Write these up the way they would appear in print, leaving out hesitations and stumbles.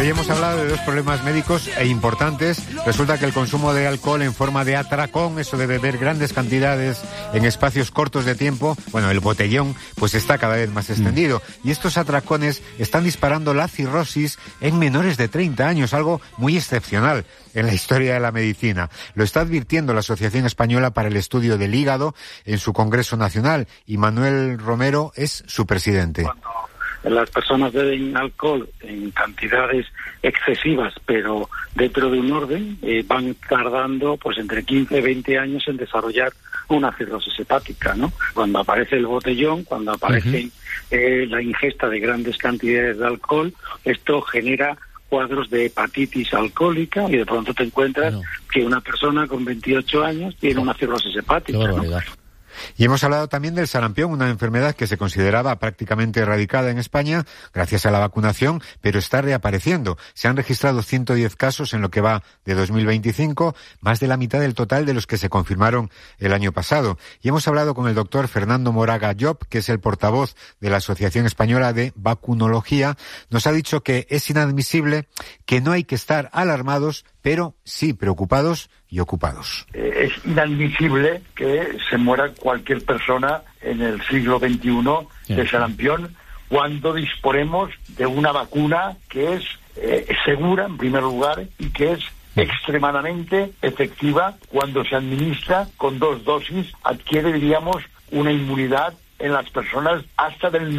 Hoy hemos hablado de dos problemas médicos importantes. Resulta que el consumo de alcohol en forma de atracón, eso de beber grandes cantidades en espacios cortos de tiempo, bueno, el botellón, pues está cada vez más extendido. Y estos atracones están disparando la cirrosis en menores de 30 años, algo muy excepcional en la historia de la medicina. Lo está advirtiendo la Asociación Española para el Estudio del Hígado en su Congreso Nacional, y Manuel Romero es su presidente. Las personas beben alcohol en cantidades excesivas, pero dentro de un orden, van tardando pues entre 15 y 20 años en desarrollar una cirrosis hepática, ¿no? Cuando aparece el botellón, cuando aparece la ingesta de grandes cantidades de alcohol, esto genera cuadros de hepatitis alcohólica y de pronto te encuentras que una persona con 28 años tiene una cirrosis hepática, ¿no? Y hemos hablado también del sarampión, una enfermedad que se consideraba prácticamente erradicada en España gracias a la vacunación, pero está reapareciendo. Se han registrado 110 casos en lo que va de 2025, más de la mitad del total de los que se confirmaron el año pasado. Y hemos hablado con el doctor Fernando Moraga Llop, que es el portavoz de la Asociación Española de Vacunología. Nos ha dicho que es inadmisible, que no hay que estar alarmados, pero sí preocupados y ocupados. Es inadmisible que se muera cualquier persona en el siglo XXI de sarampión cuando disponemos de una vacuna que es segura, en primer lugar, y que es extremadamente efectiva. Cuando se administra con 2 dosis, adquiere, diríamos, una inmunidad en las personas hasta del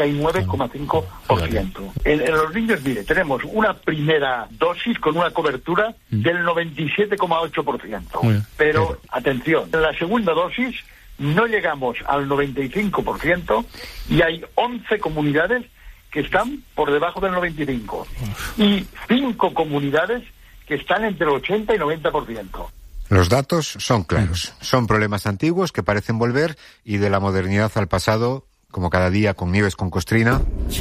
99,5%. En los niños, mire, tenemos una primera dosis con una cobertura del 97,8%. Pero, atención, en la segunda dosis no llegamos al 95% y hay 11 comunidades que están por debajo del 95%. Y 5 comunidades que están entre el 80 y 90%. Los datos son claros. Son problemas antiguos que parecen volver, y de la modernidad al pasado, como cada día con Nieves con Costrina,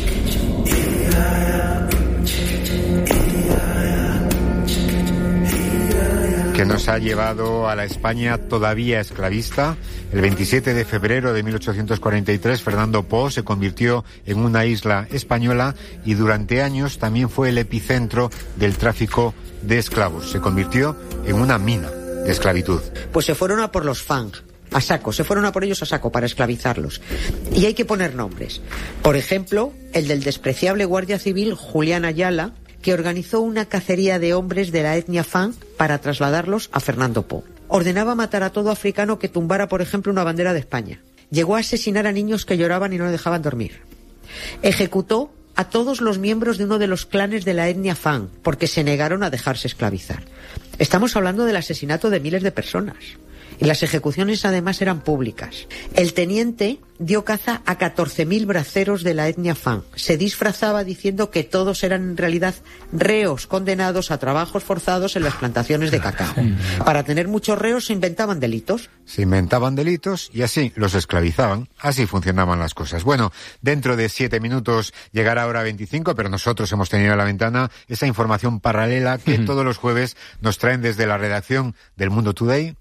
que nos ha llevado a la España todavía esclavista. El 27 de febrero de 1843, Fernando Po se convirtió en una isla española y durante años también fue el epicentro del tráfico de esclavos. Se convirtió en una mina de esclavitud. Pues se fueron a por los Fang, a saco, se fueron a por ellos a saco para esclavizarlos. Y hay que poner nombres. Por ejemplo, el del despreciable guardia civil Julián Ayala, que organizó una cacería de hombres de la etnia Fang para trasladarlos a Fernando Po. Ordenaba matar a todo africano que tumbara, por ejemplo, una bandera de España. Llegó a asesinar a niños que lloraban y no le dejaban dormir. Ejecutó a todos los miembros de uno de los clanes de la etnia Fang, porque se negaron a dejarse esclavizar. Estamos hablando del asesinato de miles de personas. Y las ejecuciones además eran públicas. El teniente dio caza a 14.000 braceros de la etnia Fang. Se disfrazaba diciendo que todos eran en realidad reos condenados a trabajos forzados en las plantaciones de cacao. Para tener muchos reos se inventaban delitos. Se inventaban delitos y así los esclavizaban. Así funcionaban las cosas. Bueno, dentro de 7 minutos llegará hora 25, pero nosotros hemos tenido a la ventana esa información paralela que todos los jueves nos traen desde la redacción del Mundo Today.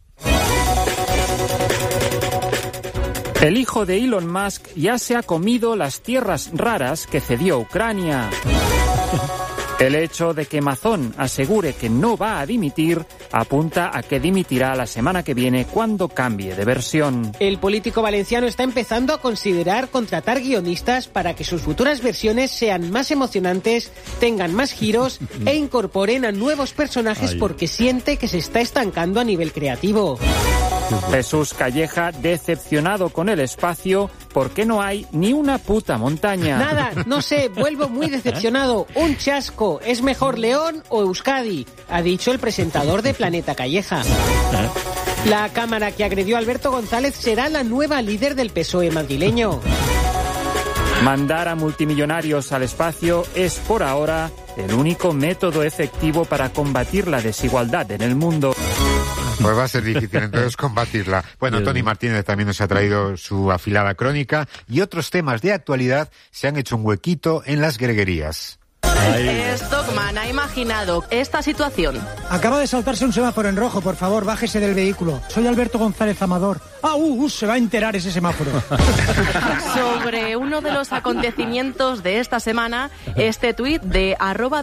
El hijo de Elon Musk ya se ha comido las tierras raras que cedió Ucrania. El hecho de que Mazón asegure que no va a dimitir apunta a que dimitirá la semana que viene cuando cambie de versión. El político valenciano está empezando a considerar contratar guionistas para que sus futuras versiones sean más emocionantes, tengan más giros e incorporen a nuevos personajes porque siente que se está estancando a nivel creativo. Jesús Calleja, decepcionado con el espacio porque no hay ni una puta montaña. Nada, no sé, vuelvo muy decepcionado. Un chasco. ¿Es mejor León o Euskadi?, ha dicho el presentador de Planeta Calleja. La cámara que agredió a Alberto González será la nueva líder del PSOE madrileño. Mandar a multimillonarios al espacio es, por ahora, el único método efectivo para combatir la desigualdad en el mundo. Pues va a ser difícil entonces combatirla. Bueno, Tony Martínez también nos ha traído su afilada crónica y otros temas de actualidad se han hecho un huequito en las greguerías. Stockman ha imaginado esta situación. Acaba de saltarse un semáforo en rojo, por favor, bájese del vehículo. Soy Alberto González Amador. Se va a enterar ese semáforo. Sobre uno de los acontecimientos de esta semana, este tuit de